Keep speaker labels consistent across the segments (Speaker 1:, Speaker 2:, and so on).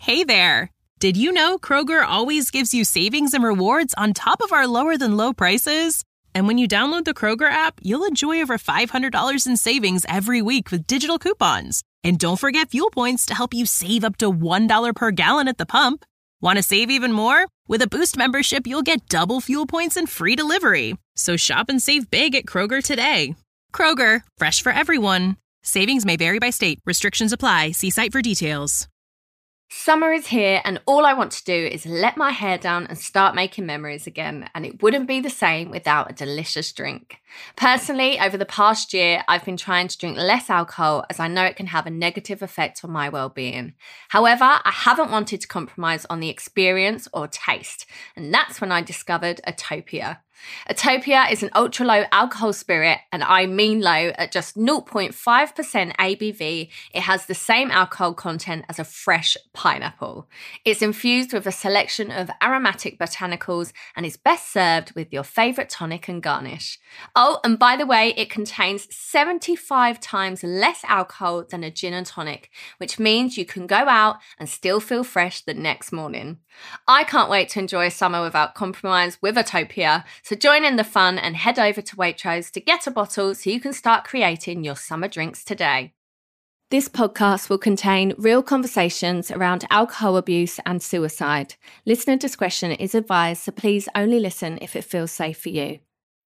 Speaker 1: Hey there! Did you know Kroger always gives you savings and rewards on top of our lower-than-low prices? And when you download the Kroger app, you'll enjoy over $500 in savings every week with digital coupons. And don't forget fuel points to help you save up to $1 per gallon at the pump. Want to save even more? With a Boost membership, you'll get double fuel points and free delivery. So shop and save big at Kroger today. Kroger, fresh for everyone. Savings may vary by state. Restrictions apply. See site for details.
Speaker 2: Summer is here and all I want to do is let my hair down and start making memories again, and it wouldn't be the same without a delicious drink. Personally, over the past year, I've been trying to drink less alcohol as I know it can have a negative effect on my well-being. However, I haven't wanted to compromise on the experience or taste, and that's when I discovered Atopia. Atopia is an ultra-low alcohol spirit, and I mean low, at just 0.5% ABV. It has the same alcohol content as a fresh pineapple. It's infused with a selection of aromatic botanicals and is best served with your favourite tonic and garnish. Oh, and by the way, it contains 75 times less alcohol than a gin and tonic, which means you can go out and still feel fresh the next morning. I can't wait to enjoy summer without compromise with Atopia, so join in the fun and head over to Waitrose to get a bottle so you can start creating your summer drinks today. This podcast will contain real conversations around alcohol abuse and suicide. Listener discretion is advised, so please only listen if it feels safe for you.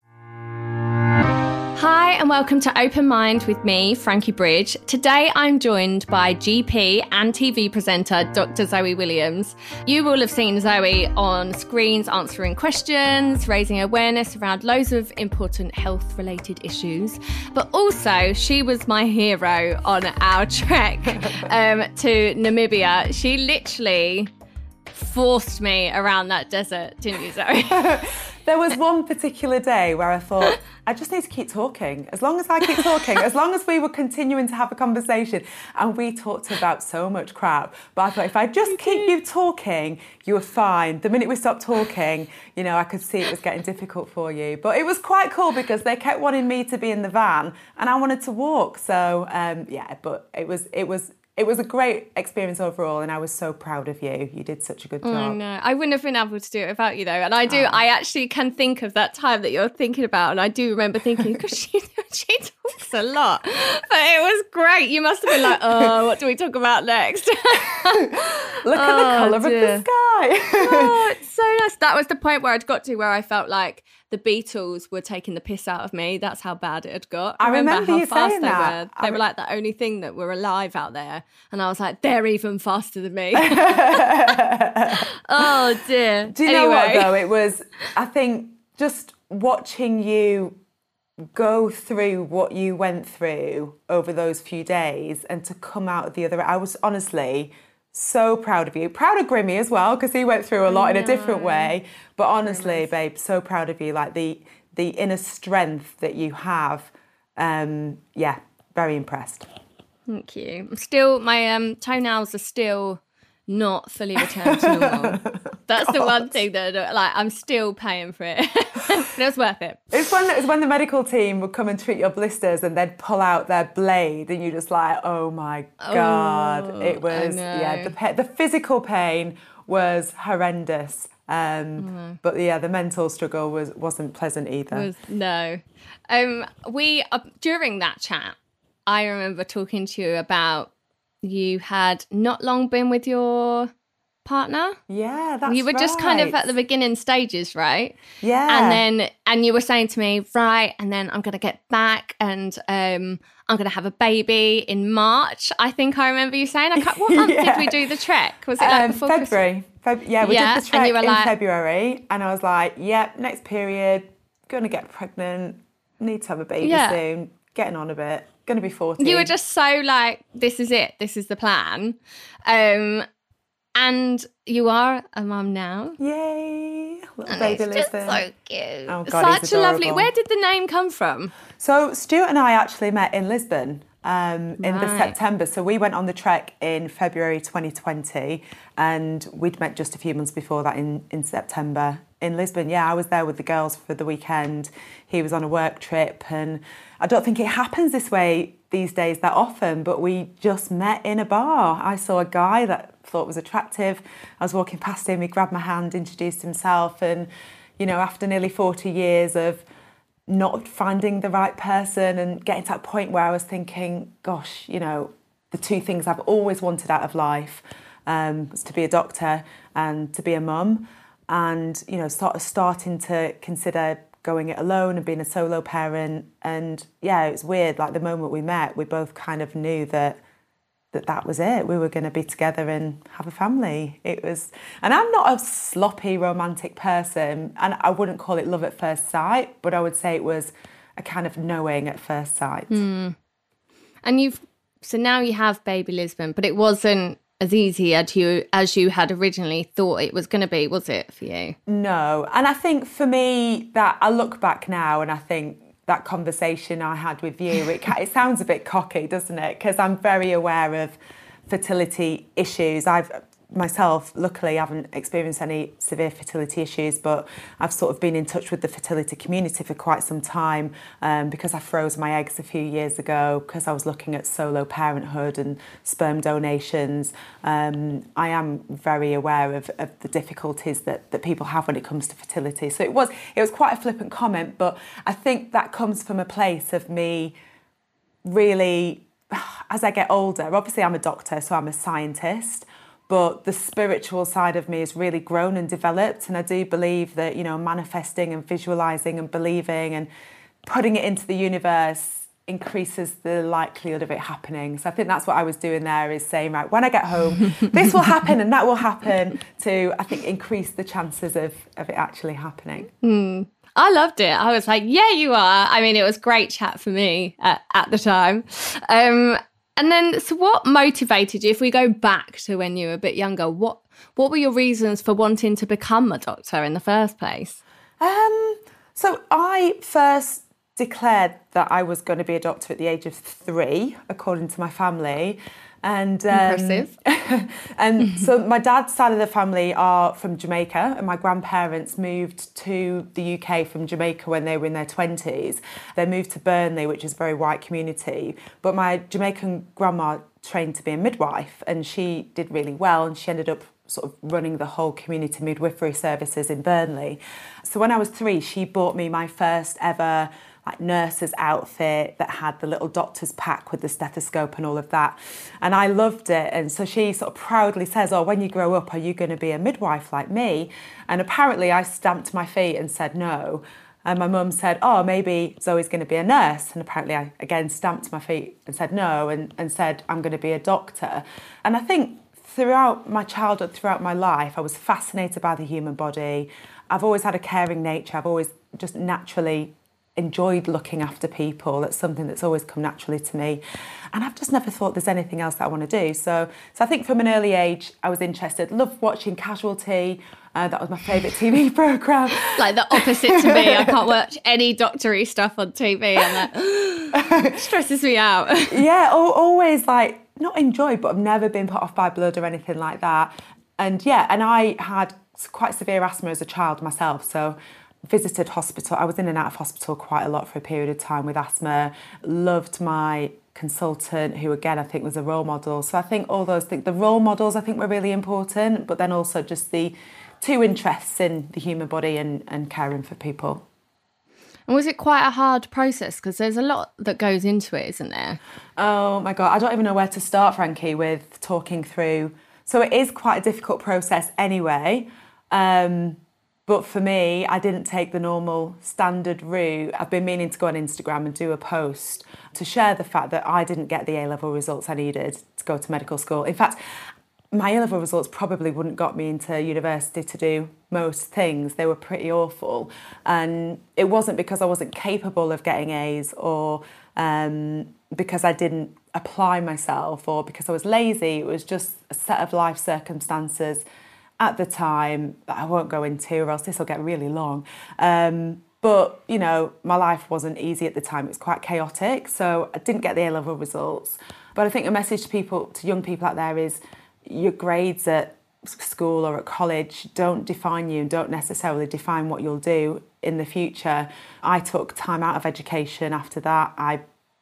Speaker 2: Hi and welcome to Open Mind with me, Frankie Bridge. Today I'm joined by GP and TV presenter Dr. Zoe Williams. You will have seen Zoe on screens answering questions, raising awareness around loads of important health-related issues. But also, she was my hero on our trek to Namibia. She literally forced me around that desert, didn't you, Zoe?
Speaker 3: There was one particular day where I thought, I just need to keep talking. As long as I keep talking, as long as we were continuing to have a conversation, and we talked about so much crap, but I thought if I just keep you talking, you were fine. The minute we stopped talking, you know, I could see it was getting difficult for you. But it was quite cool because they kept wanting me to be in the van and I wanted to walk. So, but it was a great experience overall, and I was so proud of you. You did such a good job.
Speaker 2: I know. I wouldn't have been able to do it without you, though. And I do. I actually can think of that time that you're thinking about, and I do remember thinking, because she talks a lot. But it was great. You must have been like, oh, what do we talk about next?
Speaker 3: Look at the colour of the sky.
Speaker 2: Oh, it's so nice. That was the point where I'd got to where I felt like the Beatles were taking the piss out of me. That's how bad it had got.
Speaker 3: I remember
Speaker 2: how
Speaker 3: you
Speaker 2: fast
Speaker 3: saying
Speaker 2: they
Speaker 3: that.
Speaker 2: were. They were like the only thing that were alive out there. And I was like, they're even faster than me. Oh, dear.
Speaker 3: Do you know what, though? It was, I think, just watching you go through what you went through over those few days and to come out the other... I was honestly... so proud of you. Proud of Grimmy as well, because he went through a lot in a different way. But honestly, babe, so proud of you. Like the inner strength that you have. Very impressed.
Speaker 2: Thank you. I'm still, my toenails are still not fully returned to normal. That's the one thing that, like, I'm still paying for it. But it was worth it.
Speaker 3: It's when the medical team would come and treat your blisters and they'd pull out their blade and you're just like, oh my God. It was, the physical pain was horrendous. But the mental struggle wasn't pleasant either.
Speaker 2: No. We during that chat, I remember talking to you about you had not long been with your partner.
Speaker 3: Yeah, that's right.
Speaker 2: You were just kind of at the beginning stages, right?
Speaker 3: Yeah.
Speaker 2: And you were saying to me, right, and then I'm going to get back and I'm going to have a baby in March. I think I remember you saying. What month did we do the trek? Was it like before
Speaker 3: February? We did the trek in
Speaker 2: like,
Speaker 3: February, and I was like, yep, next period, going to get pregnant, need to have a baby soon, getting on a bit, going to be 40.
Speaker 2: You were just so like, this is it, this is the plan. And you are a mum now.
Speaker 3: Yay. Little
Speaker 2: and
Speaker 3: baby
Speaker 2: it's just
Speaker 3: Lisbon.
Speaker 2: so cute.
Speaker 3: Oh, God,
Speaker 2: such a lovely... Where did the name come from?
Speaker 3: So Stuart and I actually met in Lisbon in the September. So we went on the trek in February 2020 and we'd met just a few months before that in September in Lisbon. Yeah, I was there with the girls for the weekend. He was on a work trip and I don't think it happens this way these days that often, but we just met in a bar. I saw a guy that I thought was attractive. I was walking past him, he grabbed my hand, introduced himself, and, you know, after nearly 40 years of not finding the right person and getting to that point where I was thinking, gosh, you know, the two things I've always wanted out of life was to be a doctor and to be a mum, and, you know, starting to consider going it alone and being a solo parent. And yeah, it was weird. Like the moment we met, we both kind of knew that was it. We were going to be together and have a family. It was, and I'm not a sloppy romantic person, and I wouldn't call it love at first sight, but I would say it was a kind of knowing at first sight.
Speaker 2: And so now you have baby Lisbon, but it wasn't as easy as you had originally thought it was going to be, was it, for you?
Speaker 3: No. And I think for me, that I look back now and I think that conversation I had with you, it sounds a bit cocky, doesn't it? Because I'm very aware of fertility issues. I've myself, luckily, haven't experienced any severe fertility issues, but I've sort of been in touch with the fertility community for quite some time because I froze my eggs a few years ago because I was looking at solo parenthood and sperm donations. I am very aware of the difficulties that people have when it comes to fertility. So it was quite a flippant comment, but I think that comes from a place of me really, as I get older, obviously I'm a doctor, so I'm a scientist, but the spiritual side of me has really grown and developed. And I do believe that, you know, manifesting and visualising and believing and putting it into the universe increases the likelihood of it happening. So I think that's what I was doing there, is saying, right, when I get home, this will happen and that will happen, to, I think, increase the chances of it actually happening.
Speaker 2: I loved it. I was like, yeah, you are. I mean, it was great chat for me at the time. And then, so what motivated you, if we go back to when you were a bit younger, what were your reasons for wanting to become a doctor in the first place?
Speaker 3: So I first declared that I was going to be a doctor at the age of 3, according to my family. And
Speaker 2: impressive.
Speaker 3: And so my dad's side of the family are from Jamaica, and my grandparents moved to the UK from Jamaica when they were in their 20s. They moved to Burnley, which is a very white community, but my Jamaican grandma trained to be a midwife, and she did really well, and she ended up sort of running the whole community midwifery services in Burnley. So when I was 3, she bought me my first ever nurse's outfit that had the little doctor's pack with the stethoscope and all of that, and I loved it. And so she sort of proudly says, oh, when you grow up, are you going to be a midwife like me? And apparently I stamped my feet and said no, and my mum said, oh, maybe Zoe's going to be a nurse, and apparently I again stamped my feet and said no, and said I'm going to be a doctor. And I think throughout my childhood, throughout my life, I was fascinated by the human body. I've always had a caring nature. I've always just naturally enjoyed looking after people. That's something that's always come naturally to me, and I've just never thought there's anything else that I want to do. So I think from an early age I was interested. Loved watching Casualty. That was my favourite TV programme.
Speaker 2: Like the opposite to me. I can't watch any doctory stuff on TV. I'm like, stresses me out.
Speaker 3: Yeah, always like not enjoyed, but I've never been put off by blood or anything like that. And yeah, and I had quite severe asthma as a child myself, so visited hospital. I was in and out of hospital quite a lot for a period of time with asthma. Loved my consultant, who again I think was a role model. So I think all those things, the role models I think were really important, but then also just the two interests in the human body and caring for people.
Speaker 2: And was it quite a hard process? Because there's a lot that goes into it, isn't there?
Speaker 3: Oh my God, I don't even know where to start, Frankie, with talking through. So it is quite a difficult process anyway. But for me, I didn't take the normal standard route. I've been meaning to go on Instagram and do a post to share the fact that I didn't get the A-level results I needed to go to medical school. In fact, my A-level results probably wouldn't got me into university to do most things. They were pretty awful. And it wasn't because I wasn't capable of getting A's, or because I didn't apply myself, or because I was lazy. It was just a set of life circumstances at the time that I won't go into, or else this will get really long. But, you know, my life wasn't easy at the time. It was quite chaotic. So I didn't get the A-level results. But I think a message to young people out there is your grades at school or at college don't define you and don't necessarily define what you'll do in the future. I took time out of education after that. I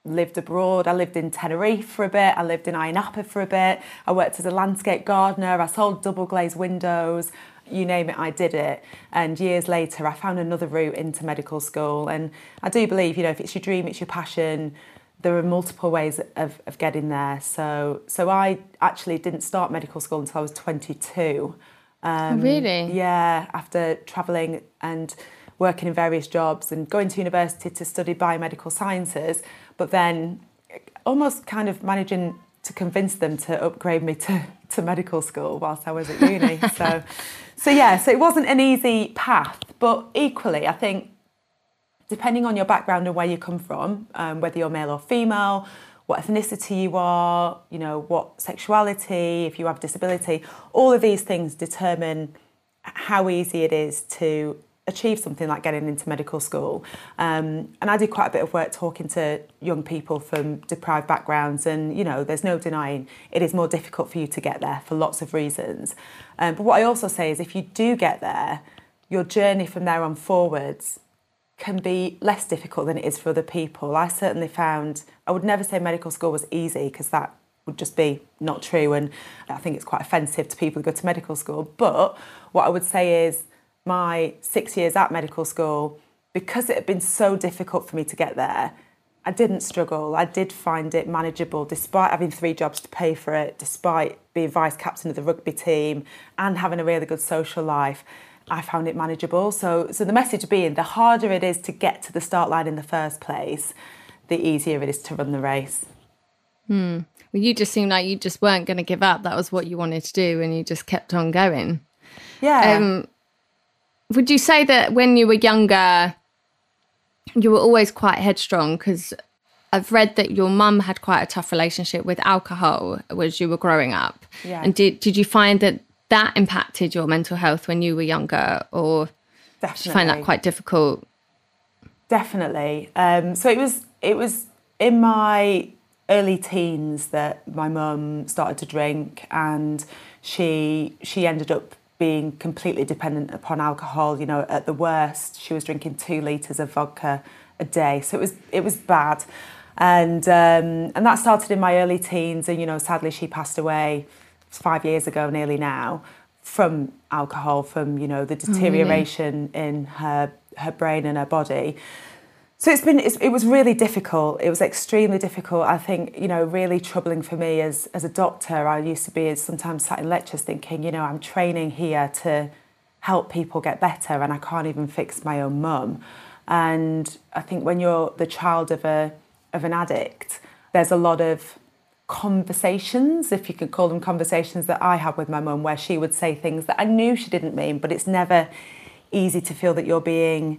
Speaker 3: lived abroad. I lived in Tenerife for a bit. I lived in Ayia Napa for a bit. I worked as a landscape gardener. I sold double glazed windows. You name it, I did it. And years later, I found another route into medical school. And I do believe, if it's your dream, it's your passion, there are multiple ways of getting there. So I actually didn't start medical school until I was 22.
Speaker 2: Really?
Speaker 3: Yeah, after travelling and working in various jobs and going to university to study biomedical sciences, but then almost kind of managing to convince them to upgrade me to medical school whilst I was at uni. So it wasn't an easy path, but equally, I think, depending on your background and where you come from, whether you're male or female, what ethnicity you are, what sexuality, if you have disability, all of these things determine how easy it is to achieve something like getting into medical school. And I did quite a bit of work talking to young people from deprived backgrounds, and there's no denying it is more difficult for you to get there for lots of reasons. But what I also say is, if you do get there, your journey from there on forwards can be less difficult than it is for other people. I certainly found, I would never say medical school was easy, because that would just be not true, and I think it's quite offensive to people who go to medical school. But what I would say is, my 6 years at medical school, because it had been so difficult for me to get there, I didn't struggle. I did find it manageable, despite having 3 jobs to pay for it, despite being vice captain of the rugby team and having a really good social life. I found it manageable. So the message being, the harder it is to get to the start line in the first place, the easier it is to run the race.
Speaker 2: Well, you just seemed like you just weren't going to give up. That was what you wanted to do, and you just kept on going.
Speaker 3: Yeah.
Speaker 2: Would you say that when you were younger, you were always quite headstrong? Because I've read that your mum had quite a tough relationship with alcohol as you were growing up.
Speaker 3: Yeah.
Speaker 2: And did you find that impacted your mental health when you were younger, or
Speaker 3: Definitely.
Speaker 2: did you find that quite difficult?
Speaker 3: Definitely. So it was in my early teens that my mum started to drink, and she ended up being completely dependent upon alcohol. At the worst, she was drinking 2 litres of vodka a day. So it was bad. And that started in my early teens. And, sadly, she passed away 5 years ago nearly now from alcohol, from, the deterioration in her brain and her body. So it was really difficult. It was extremely difficult. I think, really troubling for me as a doctor. I used to be sometimes sat in lectures thinking, I'm training here to help people get better, and I can't even fix my own mum. And I think when you're the child of an addict, there's a lot of conversations, if you could call them conversations, that I had with my mum, where she would say things that I knew she didn't mean, but it's never easy to feel that you're being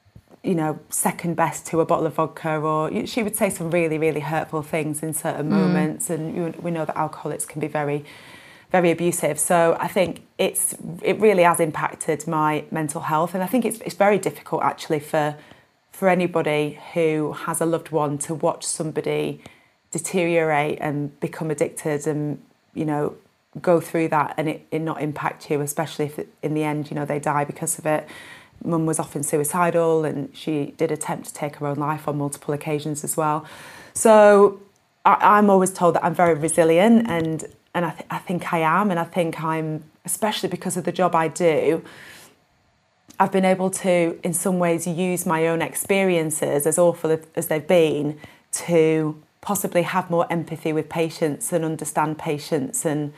Speaker 3: second best to a bottle of vodka, or she would say some really, really hurtful things in certain moments. And we know that alcoholics can be very, very abusive. So I think it really has impacted my mental health. And I think it's very difficult actually for anybody who has a loved one to watch somebody deteriorate and become addicted and, go through that and it not impact you, especially if in the end, they die because of it. Mum was often suicidal, and she did attempt to take her own life on multiple occasions as well. So I'm always told that I'm very resilient, and I think I am, and I think I'm, especially because of the job I do, I've been able to, in some ways, use my own experiences, as awful as they've been, to possibly have more empathy with patients and understand patients, and,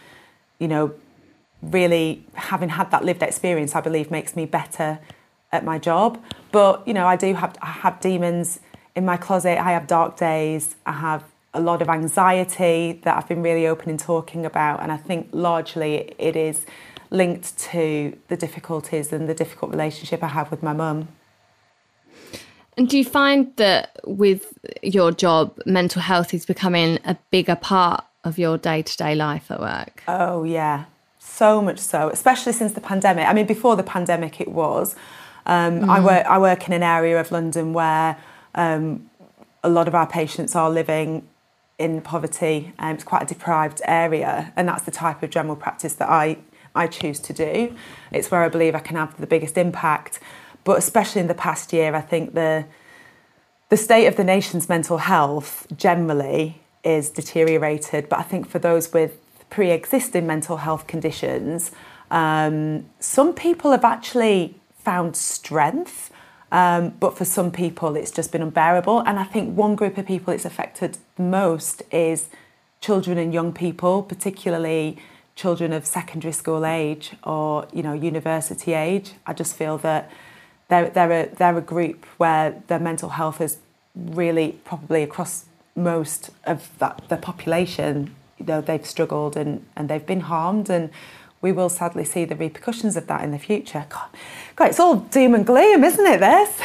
Speaker 3: really having had that lived experience, I believe, makes me better at my job. But I have demons in my closet. I have dark days. I have a lot of anxiety that I've been really open in talking about, and I think largely it is linked to the difficulties and the difficult relationship I have with my mum.
Speaker 2: And do you find that with your job, mental health is becoming a bigger part of your day-to-day life at work?
Speaker 3: Oh yeah, so much so, especially since the pandemic. I mean, before the pandemic it was. I work in an area of London where a lot of our patients are living in poverty. It's quite a deprived area, and that's the type of general practice that I choose to do. It's where I believe I can have the biggest impact. But especially in the past year, I think the the state of the nation's mental health generally is deteriorated, but I think for those with pre-existing mental health conditions, some people have actually found strength, but for some people it's just been unbearable. And I think one group of people it's affected most is children and young people, particularly children of secondary school age or, you know, university age. I just feel that they're a group where their mental health is really probably across most of the population, you know, they've struggled and they've been harmed, and we will sadly see the repercussions of that in the future. God, it's all doom and gloom, isn't it, this?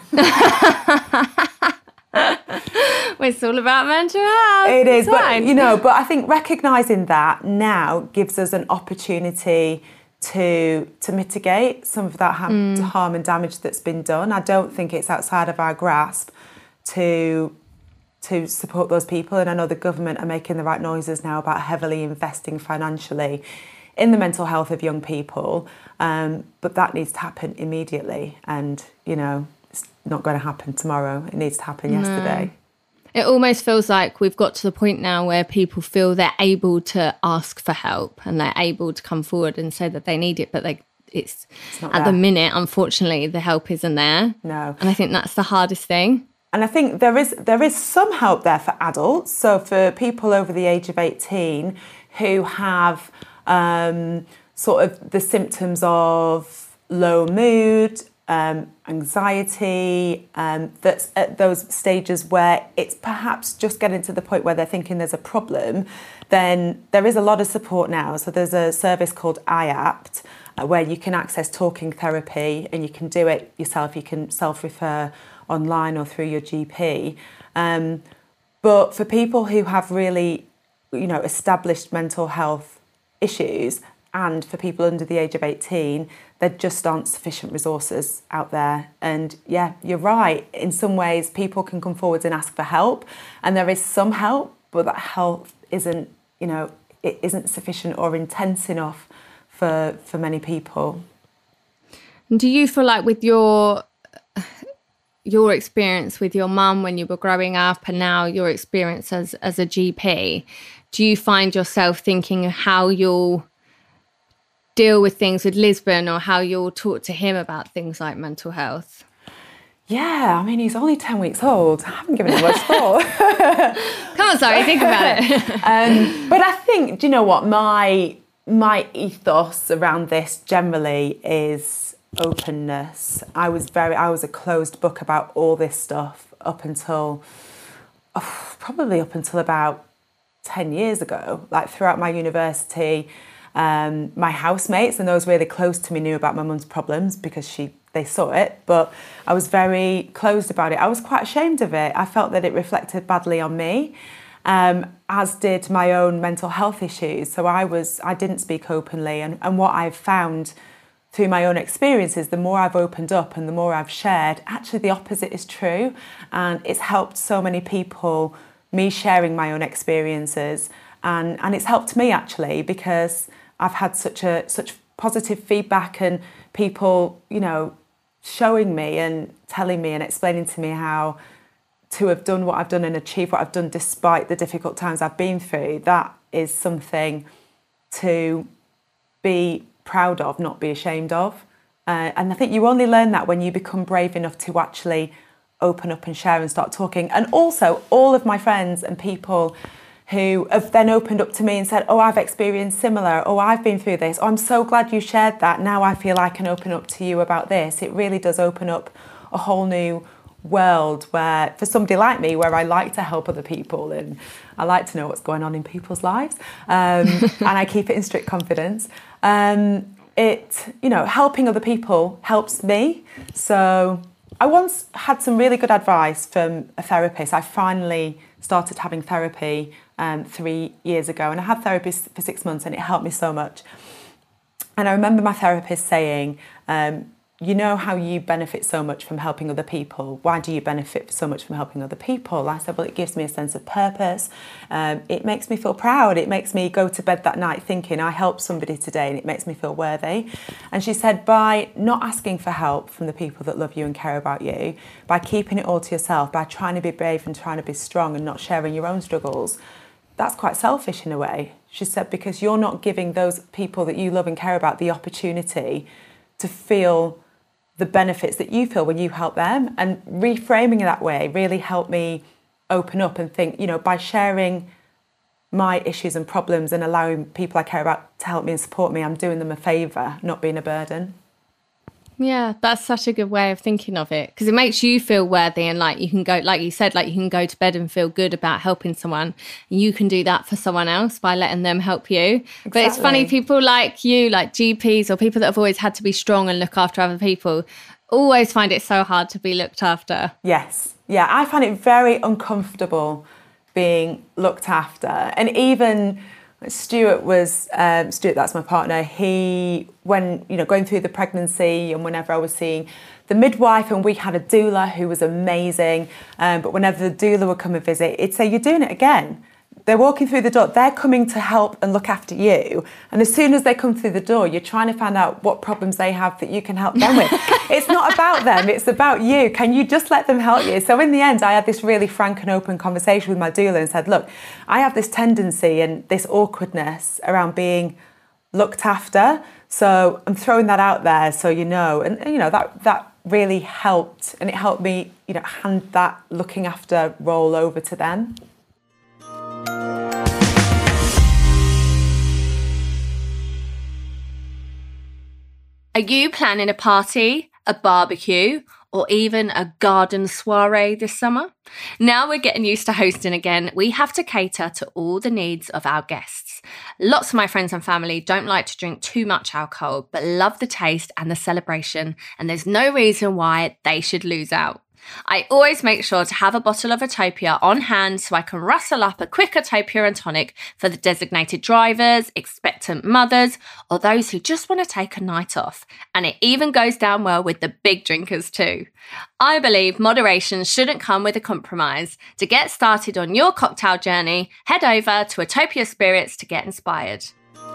Speaker 2: Well, it's all about mental health.
Speaker 3: It is, but, you know, but I think recognising that now gives us an opportunity to mitigate some of that harm and damage that's been done. I don't think it's outside of our grasp to support those people, and I know the government are making the right noises now about heavily investing financially in the mental health of young people, but that needs to happen immediately, and, you know, it's not going to happen tomorrow. It needs to happen yesterday.
Speaker 2: It almost feels like we've got to the point now where people feel they're able to ask for help and they're able to come forward and say that they need it, but it's not at the minute, unfortunately, the help isn't there.
Speaker 3: No.
Speaker 2: And I think that's the hardest thing.
Speaker 3: And I think there is some help there for adults. So for people over the age of 18 who have sort of the symptoms of low mood, anxiety, that's at those stages where it's perhaps just getting to the point where they're thinking there's a problem, then there is a lot of support now. So there's a service called IAPT where you can access talking therapy, and you can do it yourself. You can self-refer online or through your GP. But for people who have really, you know, established mental health issues, and for people under the age of 18, there just aren't sufficient resources out there. And yeah, you're right. In some ways, people can come forward and ask for help, and there is some help, but that help isn't, you know, it isn't sufficient or intense enough for many people.
Speaker 2: And do you feel like with your experience with your mum when you were growing up, and now your experience as a GP, do you find yourself thinking how you'll deal with things with Lisbon, or how you'll talk to him about things like mental health?
Speaker 3: Yeah, I mean, he's only 10 weeks old. I haven't given him much thought.
Speaker 2: Come on, sorry, think about it.
Speaker 3: But I think, do you know what, my ethos around this generally is openness. I was a closed book about all this stuff probably up until about 10 years ago. Like throughout my university, my housemates and those really close to me knew about my mum's problems because they saw it, but I was very closed about it. I was quite ashamed of it. I felt that it reflected badly on me, as did my own mental health issues. So I didn't speak openly, and what I've found through my own experiences, the more I've opened up and the more I've shared, actually the opposite is true, and it's helped so many people, me sharing my own experiences, and it's helped me actually, because I've had such positive feedback, and people, you know, showing me and telling me and explaining to me how to have done what I've done and achieved what I've done despite the difficult times I've been through. That is something to be proud of, not be ashamed of. And I think you only learn that when you become brave enough to actually open up and share and start talking. And also all of my friends and people who have then opened up to me and said, oh, I've experienced similar, oh, I've been through this, oh, I'm so glad you shared that, now I feel I can open up to you about this. It really does open up a whole new world where, for somebody like me, where I like to help other people and I like to know what's going on in people's lives, and I keep it in strict confidence. Helping other people helps me. So I once had some really good advice from a therapist. I finally started having therapy 3 years ago, and I had therapy for 6 months, and it helped me so much. And I remember my therapist saying, you know how you benefit so much from helping other people. Why do you benefit so much from helping other people? I said, well, it gives me a sense of purpose. It makes me feel proud. It makes me go to bed that night thinking I helped somebody today, and it makes me feel worthy. And she said, by not asking for help from the people that love you and care about you, by keeping it all to yourself, by trying to be brave and trying to be strong and not sharing your own struggles, that's quite selfish in a way. She said, because you're not giving those people that you love and care about the opportunity to feel the benefits that you feel when you help them. And reframing it that way really helped me open up and think, you know, by sharing my issues and problems and allowing people I care about to help me and support me, I'm doing them a favour, not being a burden.
Speaker 2: Yeah, that's such a good way of thinking of it, because it makes you feel worthy, and like you can go, like you said, like you can go to bed and feel good about helping someone. You can do that for someone else by letting them help you. Exactly. But it's funny, people like you, like GPs or people that have always had to be strong and look after other people, always find it so hard to be looked after.
Speaker 3: Yes. Yeah, I find it very uncomfortable being looked after. And even Stuart, that's my partner, he, when, you know, going through the pregnancy and whenever I was seeing the midwife, and we had a doula who was amazing, but whenever the doula would come and visit, it'd say, you're doing it again. They're walking through the door, they're coming to help and look after you. And as soon as they come through the door, you're trying to find out what problems they have that you can help them with. It's not about them, it's about you. Can you just let them help you? So in the end, I had this really frank and open conversation with my doula and said, look, I have this tendency and this awkwardness around being looked after. So I'm throwing that out there so you know. And you know, that really helped. And it helped me, you know, hand that looking after role over to them.
Speaker 2: Are you planning a party, a barbecue, or even a garden soiree this summer? Now we're getting used to hosting again, we have to cater to all the needs of our guests. Lots of my friends and family don't like to drink too much alcohol, but love the taste and the celebration, and there's no reason why they should lose out. I always make sure to have a bottle of Atopia on hand so I can rustle up a quick Atopia and tonic for the designated drivers, expectant mothers, or those who just want to take a night off. And it even goes down well with the big drinkers too. I believe moderation shouldn't come with a compromise. To get started on your cocktail journey, head over to Atopia Spirits to get inspired.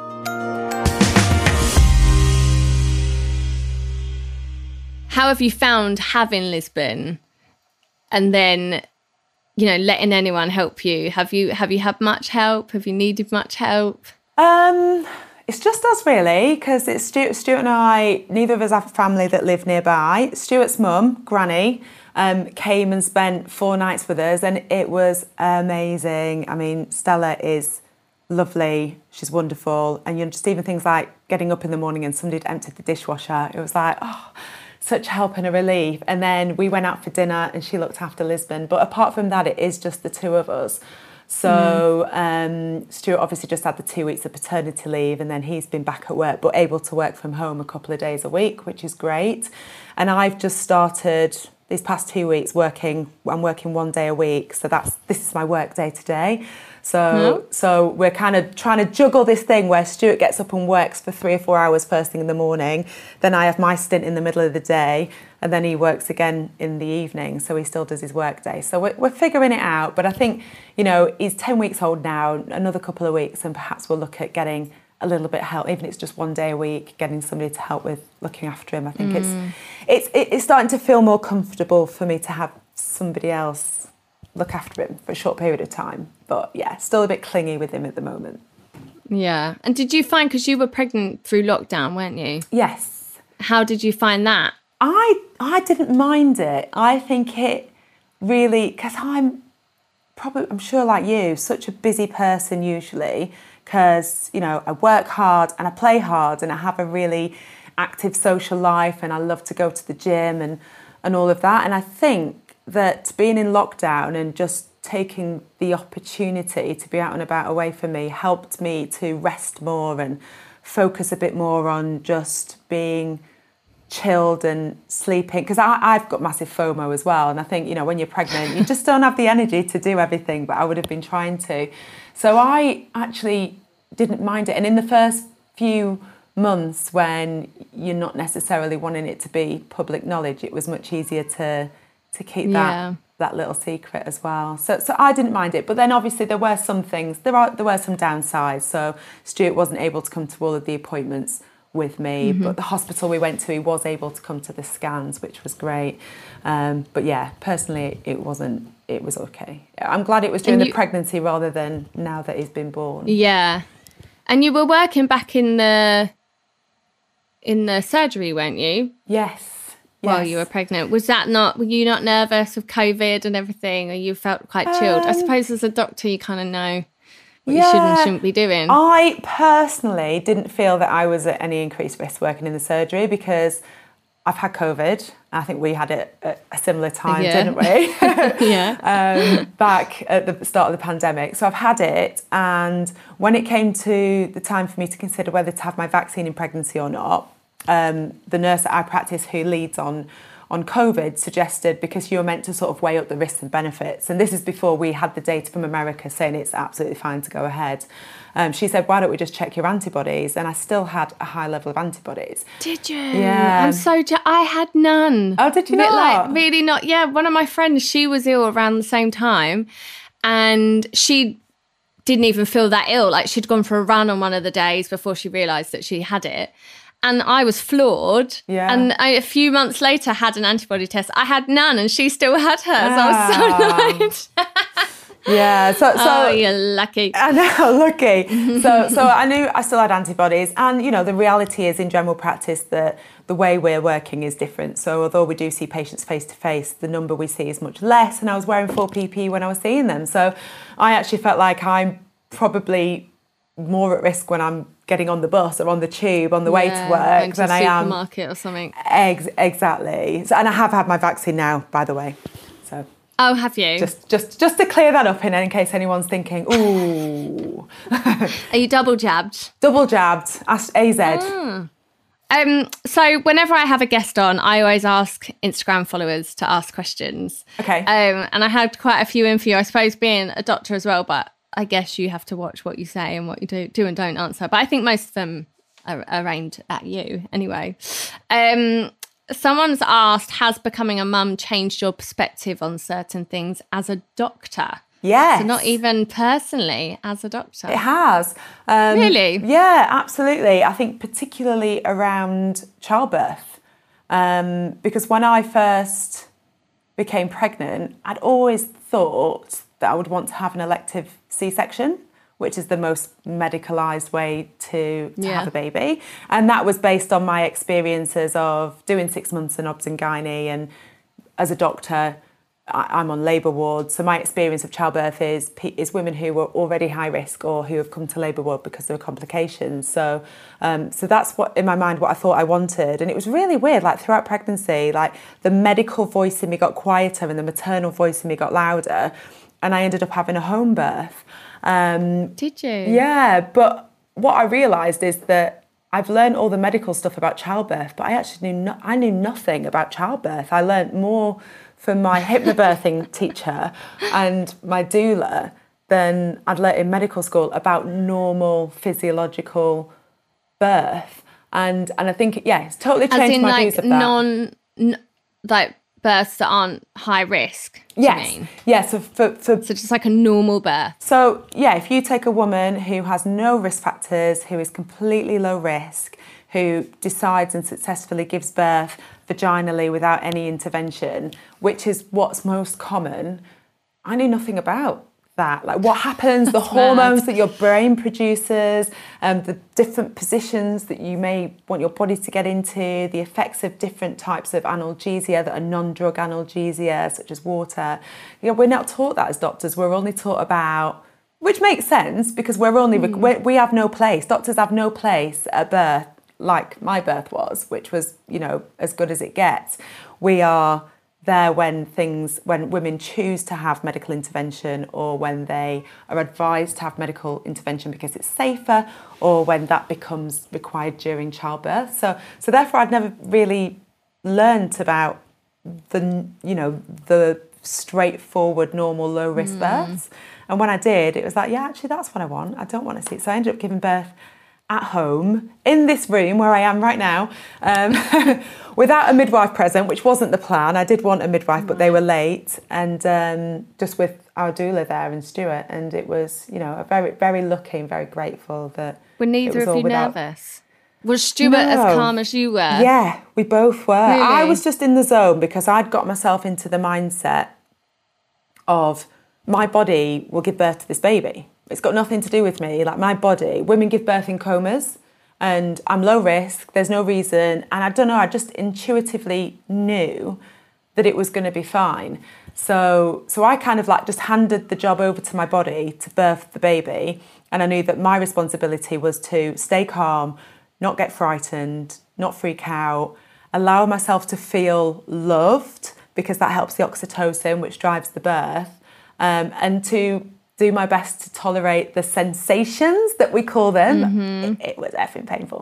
Speaker 2: How have you found having Lisbon and then, you know, letting anyone help you? Have you had much help? Have you needed much help?
Speaker 3: It's just us really, because it's Stuart and I, neither of us have a family that live nearby. Stuart's mum, Granny, came and spent 4 nights with us and it was amazing. I mean, Stella is lovely, she's wonderful. And you know, just even things like getting up in the morning and somebody had emptied the dishwasher. It was like, oh, such help and a relief. And then we went out for dinner and she looked after Lisbon. But apart from that, it is just the two of us. So Stuart obviously just had the 2 weeks of paternity leave and then he's been back at work, but able to work from home a couple of days a week, which is great. And I've just started these past 2 weeks I'm working 1 day a week. So this is my work day today. So we're kind of trying to juggle this thing where Stuart gets up and works for 3 or 4 hours first thing in the morning. Then I have my stint in the middle of the day and then he works again in the evening. So he still does his work day. So we're figuring it out. But I think, you know, he's 10 weeks old now, another couple of weeks, and perhaps we'll look at getting a little bit of help, even if it's just 1 day a week, getting somebody to help with looking after him. I think it's starting to feel more comfortable for me to have somebody else look after him for a short period of time. But yeah, still a bit clingy with him at the moment.
Speaker 2: Yeah. And did you find, because you were pregnant through lockdown, weren't you?
Speaker 3: Yes.
Speaker 2: How did you find that?
Speaker 3: I didn't mind it. I think it really, because I'm sure like you, such a busy person usually, because, you know, I work hard and I play hard and I have a really active social life and I love to go to the gym and all of that. And I think that being in lockdown and just taking the opportunity to be out and about away from me helped me to rest more and focus a bit more on just being chilled and sleeping, because I've got massive FOMO as well, and I think, you know, when you're pregnant you just don't have the energy to do everything, but I would have been trying to. So I actually didn't mind it, and in the first few months when you're not necessarily wanting it to be public knowledge, it was much easier to keep that little secret as well. So I didn't mind it. But then obviously there were some things, there were some downsides. So Stuart wasn't able to come to all of the appointments with me, but the hospital we went to, he was able to come to the scans, which was great. But yeah, personally, it was okay. I'm glad it was during the pregnancy rather than now that he's been born.
Speaker 2: Yeah. And you were working back in the surgery, weren't you?
Speaker 3: Yes.
Speaker 2: While you were pregnant. Were you not nervous with COVID and everything, or you felt quite chilled? I suppose as a doctor, you kind of know what you should and shouldn't be doing.
Speaker 3: I personally didn't feel that I was at any increased risk working in the surgery because I've had COVID. I think we had it at a similar time, didn't we? Back at the start of the pandemic. So I've had it, and when it came to the time for me to consider whether to have my vaccine in pregnancy or not, the nurse at our practice who leads on COVID suggested, because you're meant to sort of weigh up the risks and benefits, and this is before we had the data from America saying it's absolutely fine to go ahead. She said, why don't we just check your antibodies? And I still had a high level of antibodies.
Speaker 2: Did you?
Speaker 3: Yeah.
Speaker 2: I'm so I had none.
Speaker 3: Oh, did you not?
Speaker 2: Really not. Yeah, one of my friends, she was ill around the same time, and she didn't even feel that ill. Like, she'd gone for a run on one of the days before she realised that she had it. And I was floored. Yeah. And a few months later had an antibody test. I had none, and she still had hers. I was so annoyed.
Speaker 3: Yeah. So
Speaker 2: you're lucky.
Speaker 3: I know, lucky. So I knew I still had antibodies, and the reality is in general practice that the way we're working is different. So although we do see patients face to face, the number we see is much less. And I was wearing full PPE when I was seeing them. So I actually felt like I'm probably more at risk when I'm getting on the bus or on the tube on the way to work than I am
Speaker 2: supermarket or something.
Speaker 3: Exactly. So, and I have had my vaccine now, by the way. So.
Speaker 2: Oh, have you?
Speaker 3: Just to clear that up in case anyone's thinking, ooh.
Speaker 2: Are you double jabbed?
Speaker 3: Double jabbed. AZ.
Speaker 2: So whenever I have a guest on, I always ask Instagram followers to ask questions.
Speaker 3: Okay.
Speaker 2: And I had quite a few in for you, I suppose, being a doctor as well, but I guess you have to watch what you say and what you do and don't answer. But I think most of them are aimed at you anyway. Someone's asked, has becoming a mum changed your perspective on certain things as a doctor?
Speaker 3: Yes.
Speaker 2: So not even personally, as a doctor.
Speaker 3: It has.
Speaker 2: Really?
Speaker 3: Yeah, absolutely. I think particularly around childbirth. Because when I first became pregnant, I'd always thought that I would want to have an elective C-section, which is the most medicalised way to have a baby. And that was based on my experiences of doing 6 months in obs and gynae, and as a doctor, I'm on labour wards. So my experience of childbirth is women who were already high risk or who have come to labour ward because there were complications. So that's what, in my mind, what I thought I wanted. And it was really weird, like throughout pregnancy, like the medical voice in me got quieter and the maternal voice in me got louder. And I ended up having a home birth.
Speaker 2: Did you?
Speaker 3: Yeah, but what I realised is that I've learned all the medical stuff about childbirth, but I actually knew nothing about childbirth. I learned more from my hypnobirthing teacher and my doula than I'd learned in medical school about normal physiological birth. And I think, it's totally changed my views of that.
Speaker 2: Births that aren't high risk,
Speaker 3: yes.
Speaker 2: You mean?
Speaker 3: Yeah, so
Speaker 2: so just like a normal birth.
Speaker 3: So, if you take a woman who has no risk factors, who is completely low risk, who decides and successfully gives birth vaginally without any intervention, which is what's most common, I knew nothing about that. Like what happens, the hormones that your brain produces, the different positions that you may want your body to get into, the effects of different types of analgesia that are non-drug analgesia, such as water. We're not taught that as doctors. We're only taught about, which makes sense because we have no place. Doctors have no place at birth like my birth was, which was, as good as it gets. We are there when women choose to have medical intervention, or when they are advised to have medical intervention because it's safer, or when that becomes required during childbirth. So therefore I'd never really learnt about the straightforward, normal, low risk births. And when I did, it was like, actually that's what I want. I don't want to see it. So I ended up giving birth at home in this room where I am right now, without a midwife present, which wasn't the plan. I did want a midwife, but they were late, and just with our doula there and Stuart, and it was, you know, a very, very lucky and very grateful that.
Speaker 2: Were neither of you nervous? Was Stuart as calm as you were?
Speaker 3: Yeah, we both were.
Speaker 2: Really?
Speaker 3: I was just in the zone because I'd got myself into the mindset of my body will give birth to this baby. It's got nothing to do with me. Like, my body, women give birth in comas, and I'm low risk. There's no reason. And I don't know, I just intuitively knew that it was going to be fine. So I kind of like just handed the job over to my body to birth the baby. And I knew that my responsibility was to stay calm, not get frightened, not freak out, allow myself to feel loved, because that helps the oxytocin, which drives the birth, and to do my best to tolerate the sensations that we call them. Mm-hmm. It was effing painful.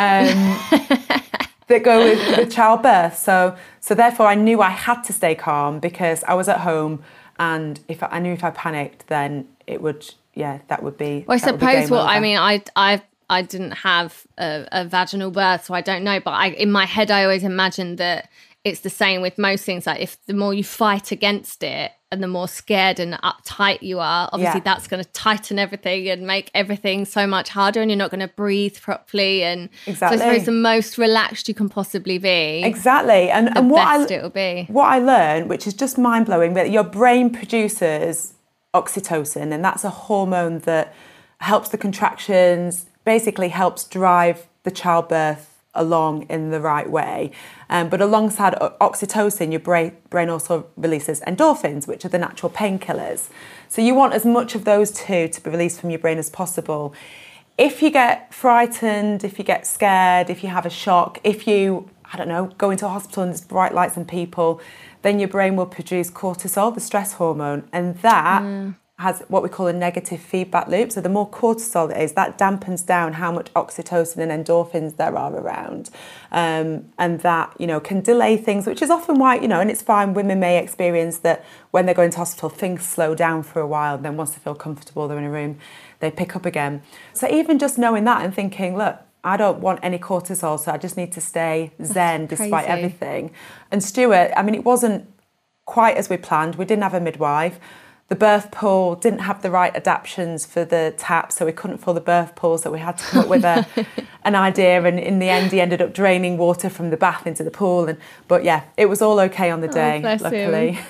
Speaker 3: That go with childbirth. So therefore I knew I had to stay calm because I was at home, and I knew if I panicked, then it would, that would be.
Speaker 2: Well, I suppose I didn't have a vaginal birth, so I don't know. But in my head, I always imagined that it's the same with most things. Like, if the more you fight against it and the more scared and uptight you are, obviously that's going to tighten everything and make everything so much harder, and you're not going to breathe properly. And
Speaker 3: exactly.
Speaker 2: So I suppose the most relaxed you can possibly be.
Speaker 3: Exactly. And
Speaker 2: what it'll be.
Speaker 3: What I learned, which is just mind-blowing, that your brain produces oxytocin, and that's a hormone that helps the contractions, basically helps drive the childbirth along in the right way. But alongside oxytocin, your brain also releases endorphins, which are the natural painkillers. So you want as much of those two to be released from your brain as possible. If you get frightened, if you get scared, if you have a shock, if you, I don't know, go into a hospital and there's bright lights and people, then your brain will produce cortisol, the stress hormone, and that has what we call a negative feedback loop. So the more cortisol there is, that dampens down how much oxytocin and endorphins there are around. And that, you know, can delay things, which is often why, you know, and it's fine, women may experience that when they're going to hospital, things slow down for a while. Then once they feel comfortable, they're in a room, they pick up again. So even just knowing that and thinking, look, I don't want any cortisol, so I just need to stay zen despite everything. And Stuart, I mean, it wasn't quite as we planned. We didn't have a midwife. The birth pool didn't have the right adaptations for the tap, so we couldn't fill the birth pool, so we had to come up with an idea, and in the end he ended up draining water from the bath into the pool. But yeah, it was all okay on the day, luckily.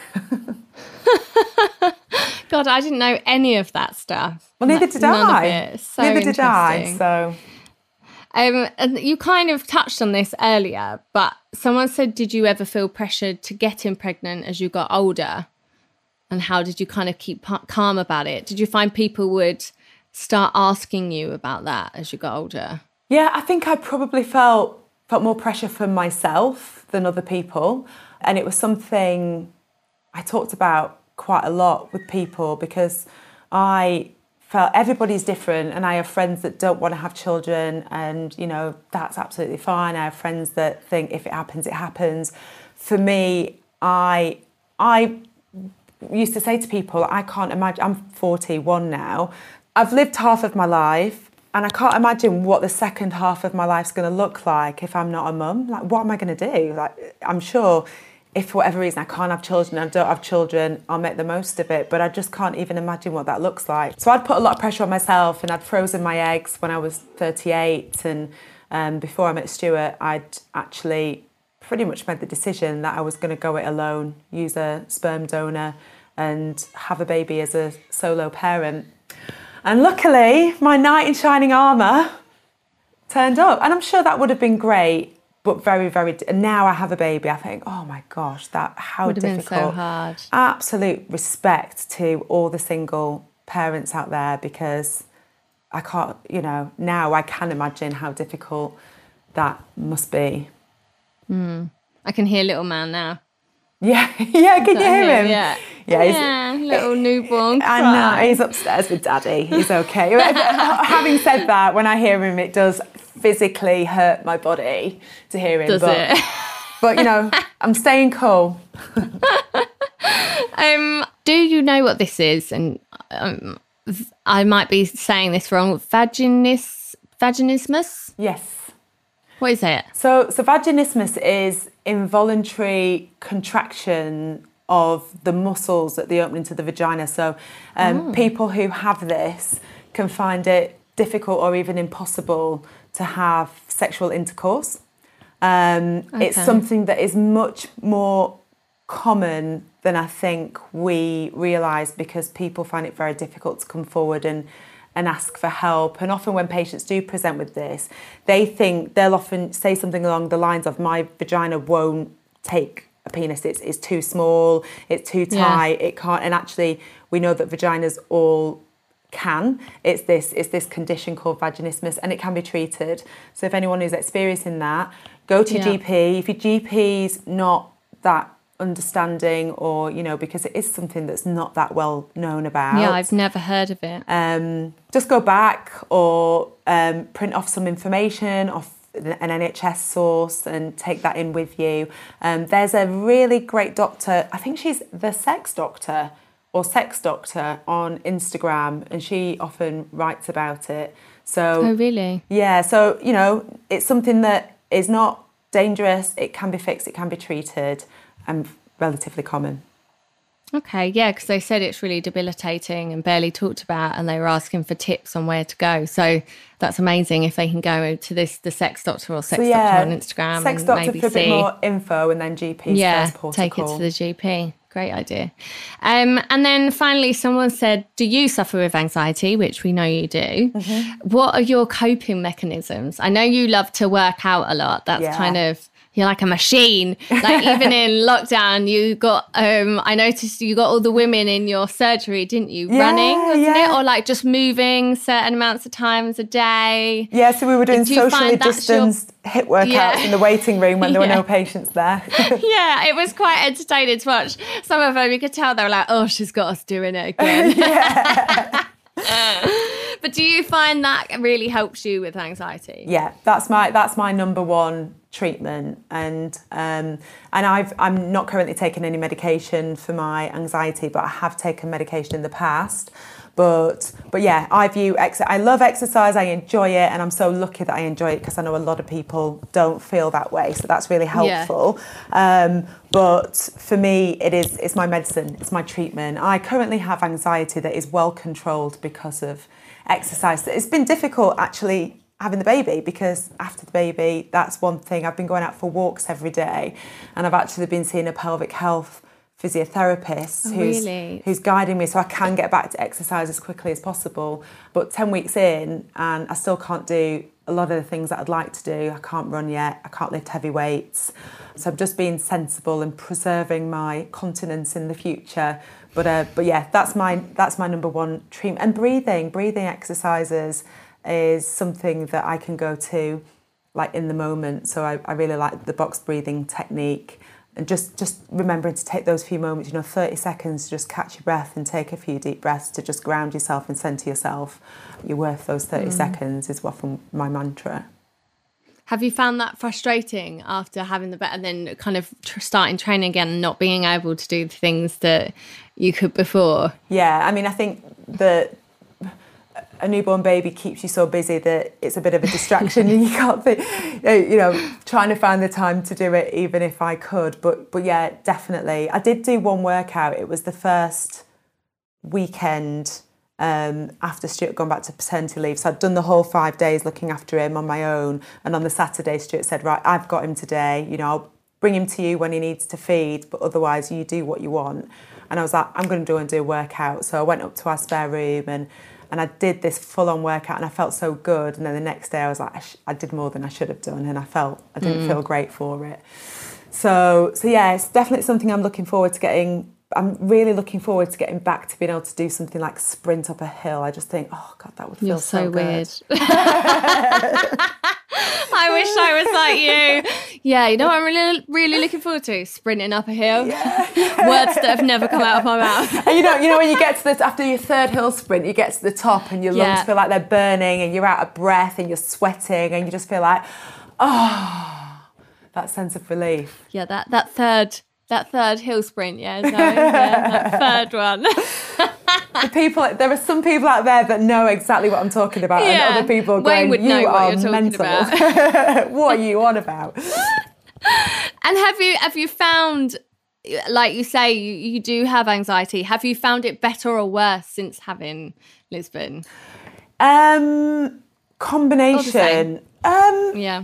Speaker 2: God, I didn't know any of that stuff.
Speaker 3: Well, neither did I.
Speaker 2: So
Speaker 3: neither did I, so...
Speaker 2: and you kind of touched on this earlier, but someone said, did you ever feel pressured to getting pregnant as you got older? And how did you kind of keep calm about it? Did you find people would start asking you about that as you got older?
Speaker 3: Yeah, I think I probably felt more pressure from myself than other people. And it was something I talked about quite a lot with people, because I felt everybody's different, and I have friends that don't want to have children, and, you know, that's absolutely fine. I have friends that think if it happens, it happens. For me, I used to say to people, I can't imagine, I'm 41 now, I've lived half of my life, and I can't imagine what the second half of my life's going to look like if I'm not a mum. Like, what am I going to do? Like, I'm sure if for whatever reason I can't have children, I don't have children, I'll make the most of it, but I just can't even imagine what that looks like. So I'd put a lot of pressure on myself, and I'd frozen my eggs when I was 38, and before I met Stuart, I'd actually pretty much made the decision that I was going to go it alone, use a sperm donor, and have a baby as a solo parent. And luckily, my knight in shining armour turned up. And I'm sure that would have been great, but very, very... And now I have a baby, I think, oh my gosh, how
Speaker 2: would have
Speaker 3: difficult.
Speaker 2: been so hard.
Speaker 3: Absolute respect to all the single parents out there, because I can't, you know, now I can imagine how difficult that must be.
Speaker 2: I can hear little man now.
Speaker 3: Yeah, can you hear him?
Speaker 2: Yeah, little newborn cry.
Speaker 3: I know, he's upstairs with Daddy. He's okay. Having said that, when I hear him, it does physically hurt my body to hear him.
Speaker 2: Does it?
Speaker 3: But, you know, I'm staying cool.
Speaker 2: Do you know what this is? And I might be saying this wrong. Vaginismus?
Speaker 3: Yes.
Speaker 2: What is it?
Speaker 3: So vaginismus is involuntary contraction of the muscles at the opening to the vagina. So people who have this can find it difficult or even impossible to have sexual intercourse. It's something that is much more common than I think we realise, because people find it very difficult to come forward and ask for help. And often when patients do present with this, they'll often say something along the lines of, my vagina won't take a penis, it's too small, it's too tight, it can't. And actually we know that vaginas all can. It's this condition called vaginismus, and it can be treated. So if anyone who's experiencing that, go to your GP. If your GP's not that understanding, or because it is something that's not that well known about.
Speaker 2: Yeah, I've never heard of it.
Speaker 3: Just go back or print off some information off an NHS source and take that in with you. There's a really great doctor, I think she's the sex doctor or sex doctor on Instagram, and she often writes about it. So
Speaker 2: oh, really?
Speaker 3: Yeah, so it's something that is not dangerous. It can be fixed, it can be treated, and relatively common.
Speaker 2: Okay, yeah, because they said it's really debilitating and barely talked about, and they were asking for tips on where to go. So that's amazing if they can go to the sex doctor or sex doctor on Instagram.
Speaker 3: Sex
Speaker 2: and
Speaker 3: doctor
Speaker 2: maybe
Speaker 3: for a bit more info, and then GP's first port of
Speaker 2: take
Speaker 3: call.
Speaker 2: it to the GP. Great idea. And then finally, someone said, do you suffer with anxiety? Which we know you do. Mm-hmm. What are your coping mechanisms? I know you love to work out a lot. That's kind of, you're like a machine. Like even in lockdown, you got, I noticed you got all the women in your surgery, didn't you? Running, wasn't it? Or like just moving certain amounts of times a day.
Speaker 3: Yeah, so we were doing socially distanced HIIT workouts in the waiting room when there were no patients there.
Speaker 2: Yeah, it was quite entertaining to watch. Some of them, you could tell they were like, oh, she's got us doing it again. But do you find that really helps you with anxiety?
Speaker 3: Yeah, that's my number one treatment, and I'm not currently taking any medication for my anxiety, but I have taken medication in the past. But yeah, I love exercise, I enjoy it, and I'm so lucky that I enjoy it, because I know a lot of people don't feel that way, so that's really helpful. But for me, it's my medicine, it's my treatment. I currently have anxiety that is well controlled because of exercise. It's been difficult actually having the baby, because after the baby, that's one thing. I've been going out for walks every day, and I've actually been seeing a pelvic health physiotherapist who's guiding me so I can get back to exercise as quickly as possible. But 10 weeks in, and I still can't do a lot of the things that I'd like to do. I can't run yet, I can't lift heavy weights. So I'm just being sensible and preserving my continence in the future. But yeah, that's my number one treatment. And breathing exercises is something that I can go to like in the moment. So I really like the box breathing technique, and just remembering to take those few moments, 30 seconds to just catch your breath and take a few deep breaths to just ground yourself and center yourself you're worth those 30 seconds is often my mantra.
Speaker 2: Have you found that frustrating after having the baby and then kind of starting training again and not being able to do the things that you could before?
Speaker 3: Yeah, I mean, I think that a newborn baby keeps you so busy that it's a bit of a distraction and you can't think, trying to find the time to do it even if I could. But yeah, definitely. I did do one workout. It was the first weekend after Stuart had gone back to paternity leave. So I'd done the whole 5 days looking after him on my own. And on the Saturday, Stuart said, right, I've got him today. I'll bring him to you when he needs to feed, but otherwise you do what you want. And I was like, I'm going to do a workout. So I went up to our spare room and I did this full-on workout and I felt so good. And then the next day I was like, I did more than I should have done, and I didn't feel great for it. So yeah, it's definitely something I'm really looking forward to getting back to being able to do something like sprint up a hill. I just think, oh God, that would feel so good.
Speaker 2: Weird. I wish I was like you. Yeah, you know what I'm really, really looking forward to? Sprinting up a hill. Yeah. Words that have never come out of my mouth.
Speaker 3: And you know when you get to after your third hill sprint, you get to the top and your lungs feel like they're burning and you're out of breath and you're sweating and you just feel like, oh, that sense of relief.
Speaker 2: Yeah, that third hill sprint, that third one.
Speaker 3: There are some people out there that know exactly what I'm talking about, and other people
Speaker 2: Wayne would know what you're talking about.
Speaker 3: What are you on about?
Speaker 2: And have you found, like you say, you do have anxiety. Have you found it better or worse since having Lisbon?
Speaker 3: Combination.
Speaker 2: Yeah.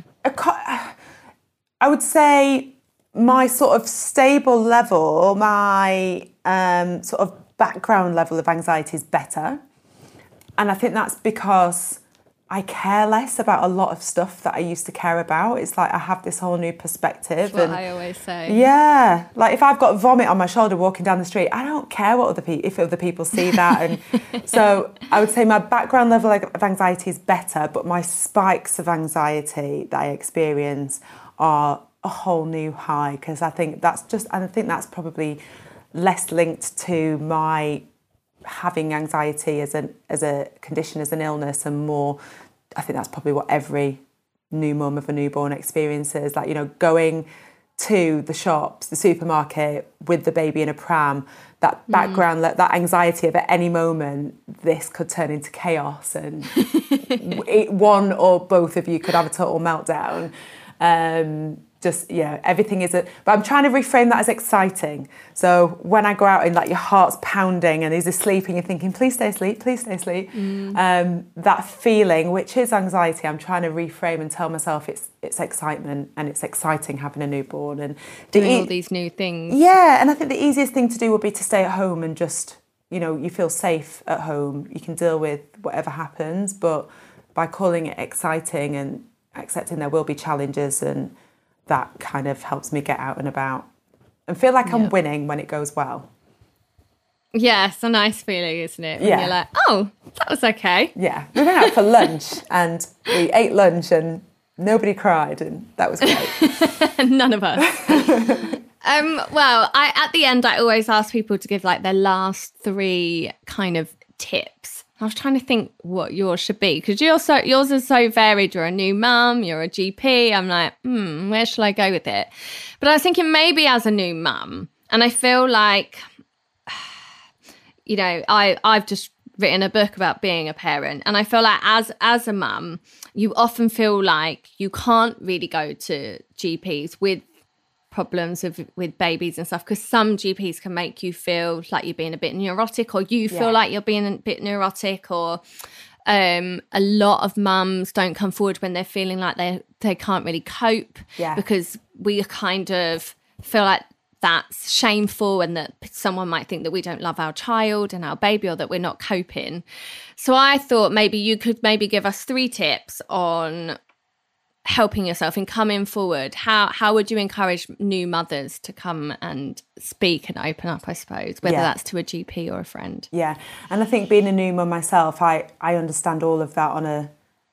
Speaker 3: I would say my sort of stable level, my sort of background level of anxiety is better. And I think that's because I care less about a lot of stuff that I used to care about. It's like I have this whole new perspective.
Speaker 2: That's what I always say.
Speaker 3: Yeah. Like if I've got vomit on my shoulder walking down the street, I don't care what if other people see that. And so I would say my background level of anxiety is better, but my spikes of anxiety that I experience are a whole new high, because I think that's probably less linked to my having anxiety as a condition, as an illness, and more, I think that's probably what every new mum of a newborn experiences. Like, you know, going to the shops, the supermarket with the baby in a pram, that background, that anxiety of at any moment this could turn into chaos, and one or both of you could have a total meltdown. Everything is but I'm trying to reframe that as exciting. So when I go out and like your heart's pounding and he's asleep and you're thinking, please stay asleep, that feeling, which is anxiety, I'm trying to reframe and tell myself it's excitement, and it's exciting having a newborn and
Speaker 2: doing all these new things.
Speaker 3: Yeah, and I think the easiest thing to do would be to stay at home and just, you know, you feel safe at home, you can deal with whatever happens, but by calling it exciting and accepting there will be challenges, and that kind of helps me get out and about and feel like I'm winning when it goes well.
Speaker 2: Yeah, it's a nice feeling, isn't it? When you're like, oh, that was okay.
Speaker 3: Yeah, we went out for lunch and we ate lunch and nobody cried, and that was great.
Speaker 2: None of us. Well, at the end, I always ask people to give like their last 3 kind of tips. I was trying to think what yours should be, because yours is so varied. You're a new mum, you're a GP. I'm like, where shall I go with it? But I was thinking maybe as a new mum, and I feel like, you know, I've just written a book about being a parent, and I feel like as a mum, you often feel like you can't really go to GPs with problems with babies and stuff, because some GPs can make you feel like you're being a bit neurotic, or you feel like you're being a bit neurotic, or a lot of mums don't come forward when they're feeling like they can't really cope, because we kind of feel like that's shameful, and that someone might think that we don't love our child and our baby, or that we're not coping. So I thought maybe you could give us 3 tips on helping yourself and coming forward. How would you encourage new mothers to come and speak and open up, I suppose, whether that's to a GP or a friend? Yeah,
Speaker 3: and I think being a new mum myself, I understand all of that on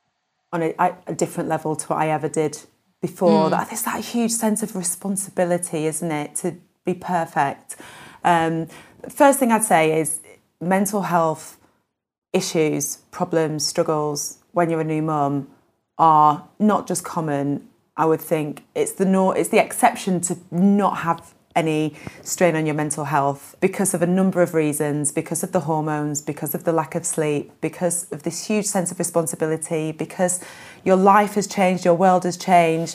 Speaker 3: a different level to what I ever did before. There's that huge sense of responsibility, isn't it, to be perfect. First thing I'd say is mental health issues, problems, struggles when you're a new mum are not just common. I would think it's the exception to not have any strain on your mental health, because of a number of reasons, because of the hormones, because of the lack of sleep, because of this huge sense of responsibility, because your life has changed, your world has changed.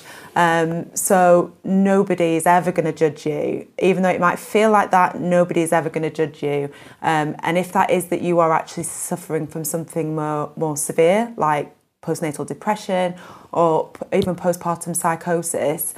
Speaker 3: So nobody is ever going to judge you. Even though it might feel like that, nobody is ever going to judge you. And if that is that you are actually suffering from something more severe, like postnatal depression or even postpartum psychosis,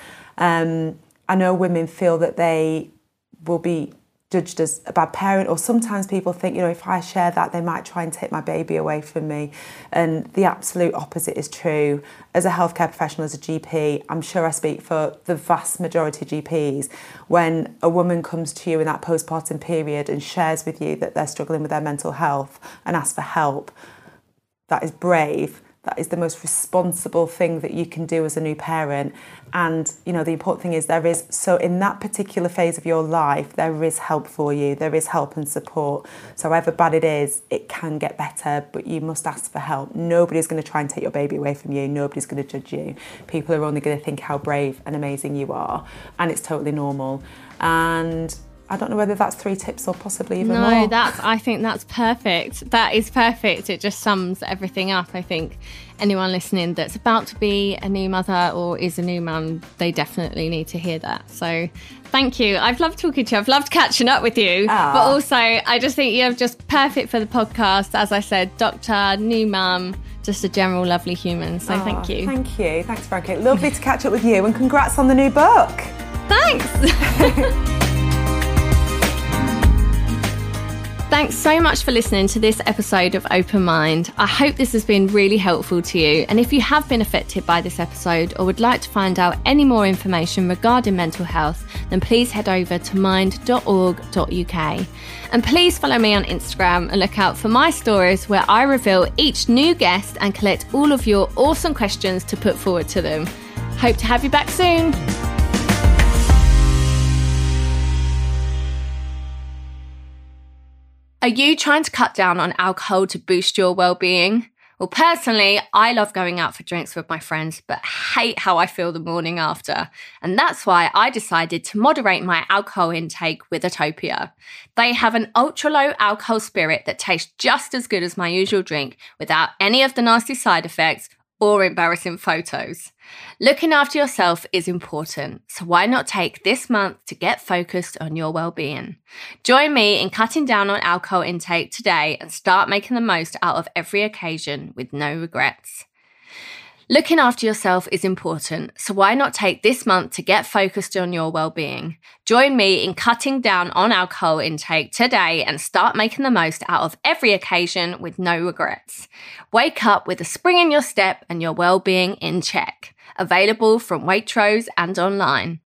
Speaker 3: I know women feel that they will be judged as a bad parent, or sometimes people think, you know, if I share that, they might try and take my baby away from me. And the absolute opposite is true. As a healthcare professional, as a GP, I'm sure I speak for the vast majority of GPs, when a woman comes to you in that postpartum period and shares with you that they're struggling with their mental health and asks for help, that is brave. That is the most responsible thing that you can do as a new parent. And, you know, the important thing is so in that particular phase of your life, there is help for you. There is help and support. So however bad it is, it can get better, but you must ask for help. Nobody's going to try and take your baby away from you. Nobody's going to judge you. People are only going to think how brave and amazing you are. And it's totally normal. And I don't know whether that's 3 tips or possibly even
Speaker 2: more.
Speaker 3: No,
Speaker 2: I think that's perfect. That is perfect. It just sums everything up. I think anyone listening that's about to be a new mother or is a new mum, they definitely need to hear that. So thank you. I've loved talking to you. I've loved catching up with you. But also, I just think you're just perfect for the podcast. As I said, doctor, new mum, just a general lovely human. So thank you.
Speaker 3: Thank you. Thanks, Frankie. Lovely to catch up with you, and congrats on the new book.
Speaker 2: Thanks. Thanks so much for listening to this episode of Open Mind. I hope this has been really helpful to you. And if you have been affected by this episode or would like to find out any more information regarding mental health, then please head over to mind.org.uk. And please follow me on Instagram and look out for my stories where I reveal each new guest and collect all of your awesome questions to put forward to them. Hope to have you back soon. Are you trying to cut down on alcohol to boost your well-being? Well, personally, I love going out for drinks with my friends, but hate how I feel the morning after. And that's why I decided to moderate my alcohol intake with Atopia. They have an ultra-low alcohol spirit that tastes just as good as my usual drink without any of the nasty side effects or embarrassing photos. Looking after yourself is important, so why not take this month to get focused on your well-being? Join me in cutting down on alcohol intake today and start making the most out of every occasion with no regrets. Looking after yourself is important, so why not take this month to get focused on your well-being? Join me in cutting down on alcohol intake today and start making the most out of every occasion with no regrets. Wake up with a spring in your step and your well-being in check. Available from Waitrose and online.